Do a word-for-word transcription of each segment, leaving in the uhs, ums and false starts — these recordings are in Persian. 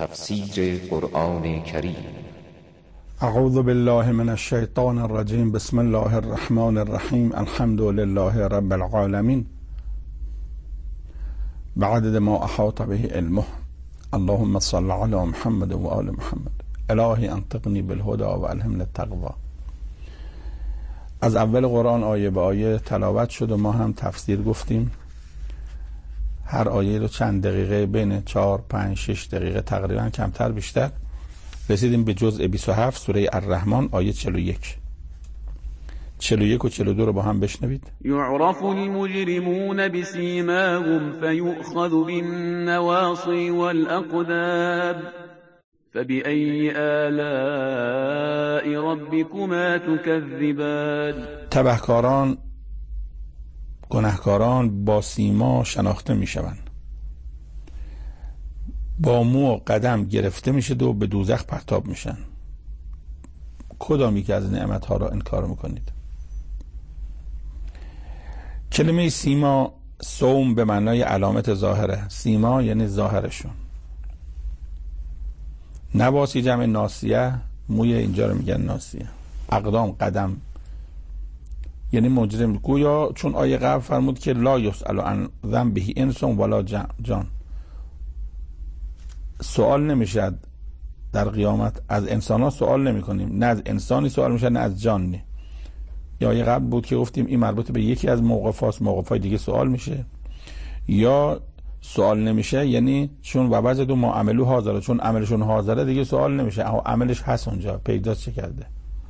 تفسیر قرآن کریم. اعوذ بالله من الشیطان الرجیم. بسم الله الرحمن الرحیم. الحمد لله رب العالمین بعدد ما احاط به علمه. اللهم صل علی محمد و آل محمد. الهی انطقنی بالهدى و الهمنا التقوی. از اول قرآن آیه به آیه تلاوت شد و ما هم تفسیر گفتیم. هر آیه رو چند دقیقه، بین چهار پنج شش دقیقه تقریبا، کمتر بیشتر، رسیدیم به جزء بیست و هفت سوره الرحمن آیه چهل و یک. چهل و یک و چهل و دو رو با هم بشنوید. یعرف المجرمون بسیماهم فیؤخذ بالنواصی والاقدام فبأي آلاء ربكما تكذبان. تبهکاران، گناهکاران با سیما شناخته می شوند، با مو و قدم گرفته میشه و به دوزخ پرتاب میشن. کدامی که از نعمت ها را انکار میکنید؟ کلمه سیما، سوم به معنای علامت ظاهره. سیما یعنی ظاهرشون. نواسی جمع ناسیه، موی اینجا رو میگن ناسیه. اقدام، قدم، یعنی مجرم. گویا چون آیه قبل فرمود که لا یسأل عن ذنبه انس ولا جان، سوال نمیشد در قیامت از انسان ها، سوال نمی کنیم، نه از انسانی سوال میشه نه از جان. نه. یا آیه قبل بود که گفتیم این مربوط به یکی از موقفاست، موقفای دیگه سوال میشه. یا سوال نمیشه یعنی چون و وجد ما عملو حاضره، چون عملشون حاضره دیگه سوال نمیشه. اما عملش هست اونجا، پیداست چه کرده.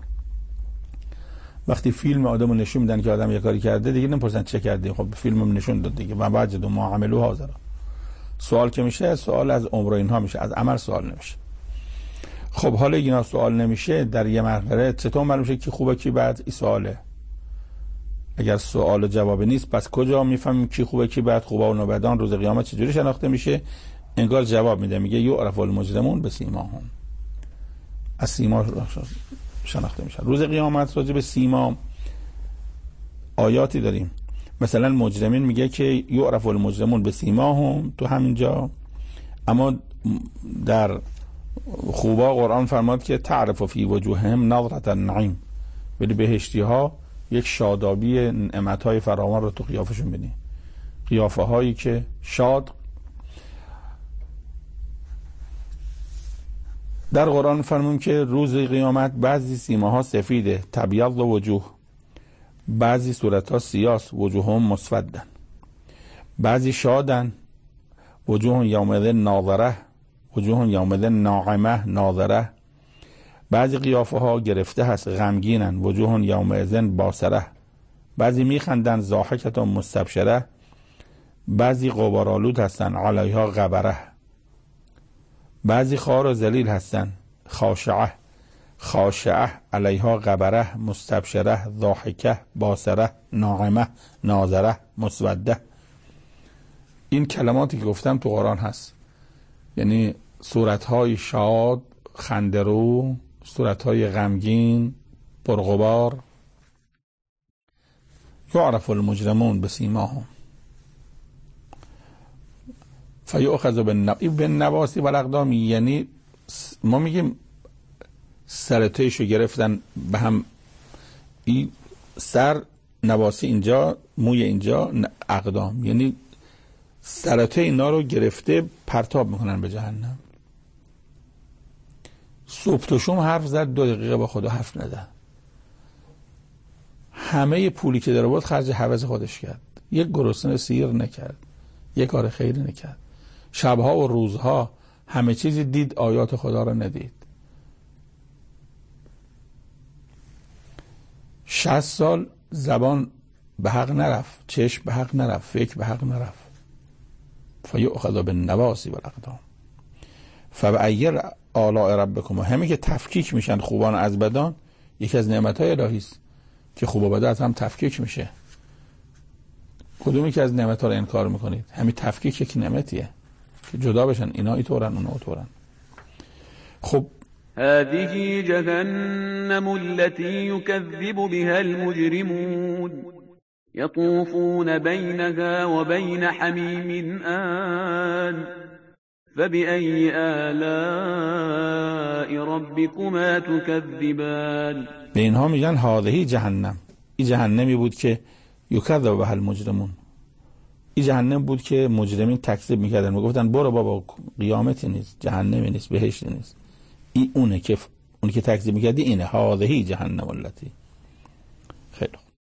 وقتی فیلم آدمو نشون میدن که آدم یه کاری کرده دیگه نمیپرسن چه کرده، خب فیلمم نشون داد دیگه. و وجد ما عملو حاضره. سوال که میشه، سوال از عمر اینها میشه، از عمل سوال نمیشه. خب حالا اینا سوال نمیشه، در یه مرحله چطور معلوم میشه کی خوبه کی بد؟ این سواله. اگر سوال جواب نیست پس کجا میفهمیم کی خوبه کی بد؟ خوبا و بدان روز قیامت چجوری شناخته میشه؟ انگار جواب میده، میگه یعرف المجرمون بسیماهم، از سیما شناخته میشن. روز قیامت راجع به سیما آیاتی داریم. مثلا مجرمین میگه که یعرف المجرمون بسیماهم تو همینجا، اما در خوبا قرآن فرماد که تعرف فی وجوههم نظرة النعیم، ولی بهشتی ها یک شادابی نعمت های فراوان رو تو قیافشون بینی، قیافه هایی که شاد. در قرآن فرمون که روز قیامت بعضی سیماها سفیده، تبیض وجوه، بعضی صورت ها سیاس، وجوه هم مسودن، بعضی شادن، وجوه یومئذ ناظره، وجوه یومئذ ناعمه ناظره، بعضی قیافه ها گرفته هست، غمگینن، وجوه یومئذ باسره، بعضی میخندن، ضاحکة مستبشره، بعضی غبارآلود هستن، علیها غبره، بعضی خوار و ذلیل هستن، خاشعه خاشعه علیها غبره مستبشره ضاحکه باسره ناعمه ناظره مسوده. این کلماتی که گفتم تو قرآن هست، یعنی صورتهای شاد خندرو، صورتهای غمگین پرغبار. یعرف المجرمون بسیماهم فیؤخذ بالنواصی والاقدام، یعنی ما میگیم سرتایشو گرفتن به هم، این سر نواسی اینجا، موی اینجا، اقدام، یعنی سرتای اینا رو گرفته پرتاب میکنن به جهنم. صبح تا شام حرف زد، دو دقیقه با خدا حرف نزد. همه پولی که داره بود خرج هوس خودش کرد، یک گرسنه سیر نکرد، یک کار خیری نکرد. شبها و روزها همه چیزی دید، آیات خدا رو ندید. شصت سال زبان به حق نرفت، چشم به حق نرفت، فکر به حق نرفت. فیؤخذ بالنواصی والاقدام فبأی آلاء ربکما. همه که تفکیک میشن خوبان از بدان، یکی از نعمتهای الهی است که خوب و بد از هم تفکیک میشه. کدومی که از نعمتها رو انکار میکنید؟ همین تفکیک یک نعمتیه که جدا بشن، اینا اینطورن اونا اونطورن. خب هذه جهنم التي يكذب بها المجرمون يطوفون بينها وبين حميم آن فبأي آلاء ربكما تكذبان. به اینها میگن هذه جهنم. این جهنمی بود که یکذب بها المجرمون. این جهنم بود که مجرمین تکذیب میکردن، میگفتن برو بابا قیامتی نیست، جهنمی نیست، بهشتی نیست. این اونه که اونی که تکذیب میکردی اینه، هذه جهنم التی. خیلی خوب.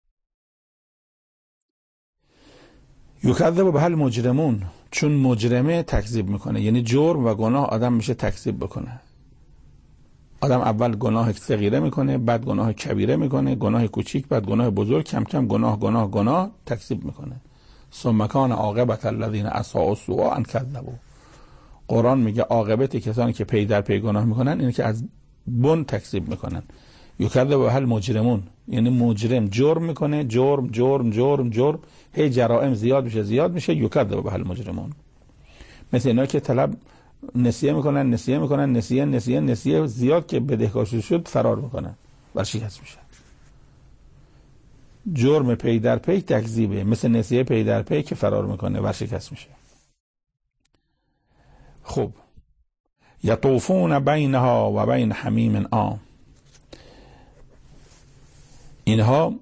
یکذب بها المجرمون، چون مجرمه تکذیب میکنه، یعنی جرم و گناه آدم میشه تکذیب بکنه. آدم اول گناه صغیره میکنه، بعد گناه کبیره میکنه، گناه کوچیک، بعد گناه بزرگ، کم کم گناه گناه گناه تکذیب میکنه. ثم کان عاقبت الذین اساءوا السوء ان کذبوا. قرآن میگه عاقبت کسانی که پی در پی گناه میکنن اینه که از بن تکذیب میکنن. یکذب بها المجرمون، یعنی مجرم جرم میکنه، جرم جرم جرم جرم، هی جرائم زیاد میشه زیاد میشه، یکذب بها المجرمون. مثل اینا که طلب نسیه میکنن نسیه میکنن نسیه نسیه نسیه زیاد که بدهکار شد فرار میکنن، ورشکست میشن. جرم پی در پی تکذیبه، مثل نسیه پی در پی که فرار میکنه ورشکست میشه. خب یطوفون بینها و بین حمیم آن، اینها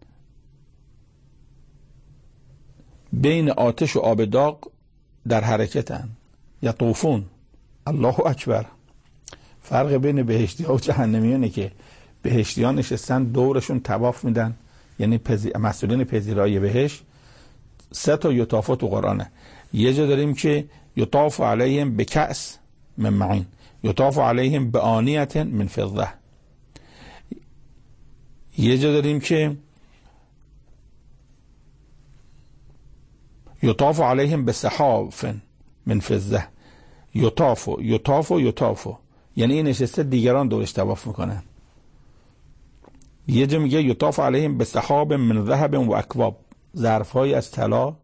بین آتش و آب داغ در حرکتن. یطوفون، الله اکبر. فرق بین بهشتی ها و جهنمیانه که بهشتیان نشستن دورشون طواف میدن، یعنی پزی... مسئولین پذیرایی بهشت. سه تا یطاف تو قرآنه. یه جا داریم که یطاف علیهم بکأس من معین، یطاف علیهم بآنیة من فضة. یه جا داریم که یطاف علیهم بصحاف من فضة. یطاف یطاف یطاف، یعنی این نشسته دیگران دورش طواف میکنن. یه جا میگه یطاف علیهم بسحاب من ذهب و اکواب، ظرف‌های از طلا.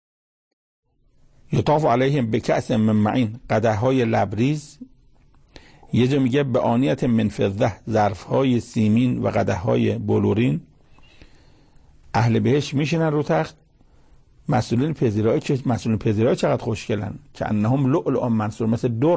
یطاف علیهم بکأس من معین، قدح‌های لبریز. یه جا میگه به آنیت من فضة، ظرف‌های سیمین و قدح‌های بلورین. اهل بهشت میشینن رو تخت، مسئولین پذیرایی که مسئولین پذیرایی چقدر خوشگلن، که انهم لؤلؤ منثور، مثل در.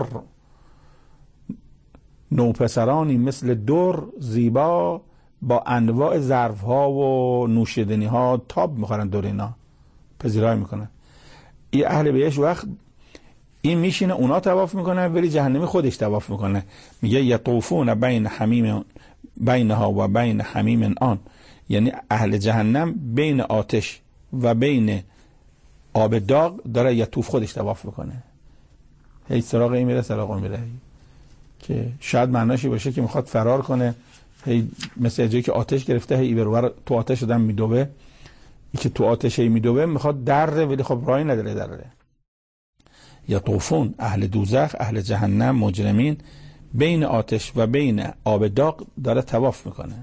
نوپسرانی مثل در زیبا با انواع ظرف ها و نوشیدنی ها تاب میخورن دور اینا، پذیرایی میکنن. این اهل بهشت وقت این میشینه اونا طواف میکنن، ولی جهنمی خودش طواف میکنه. میگه یطوفون بین حمیم بینها و بین حمیم آن، یعنی اهل جهنم بین آتش و بین آب داغ داره یطوف خودش طواف میکنه. هی سراغ این میره سراغ اون میره، که شاید معناشی باشه که میخواد فرار کنه، هی مثل جایی که آتش گرفته هی برور تو آتش دادن میدوه، این که تو آتش هی میدوه میخواد دره، ولی خب راهی نداره دره. یطوفون، اهل دوزخ اهل جهنم مجرمین بین آتش و بین آب داغ داره طواف میکنه.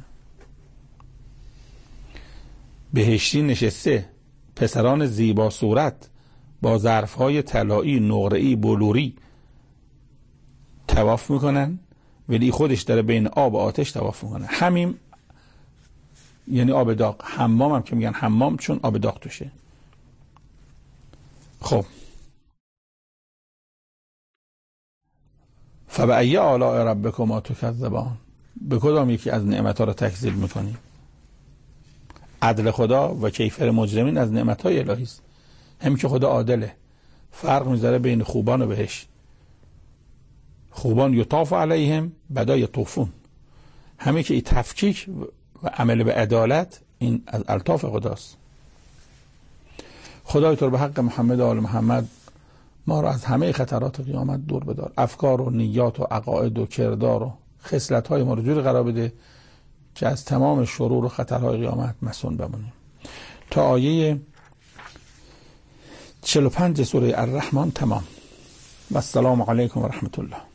بهشتی نشسته، پسران زیبا صورت با ظرفهای طلایی نقره‌ای بلوری طواف میکنن، ولی خودش داره بین آب و آتش طواف میکنه. حمیم یعنی آب داغ، حمام هم که میگن حمام چون آب داغ توشه. خب فبأی آلاء ربکما تکذبان، به کدام یکی از نعمت‌ها را تکذیب میکنی؟ عدل خدا و کیفر مجرمین از نعمت‌های الهی است. هم که خدا عادله، فرق میذاره بین خوبان و بهشت. خوبان یطاف علیهم، بدا یطوفون. همه که این تفکیک و عمل به عدالت این از الطاف خداست. خدای تو به حق محمد و آل محمد ما را از همه خطرات قیامت دور بدار. افکار و نیات و عقاید و کردار و خصلت‌های ما رو جوری قرار بده که از تمام شرور و خطرهای قیامت مسون بمونیم. تا آیه چهل و پنج سوره الرحمن تمام. و السلام علیکم و رحمت الله.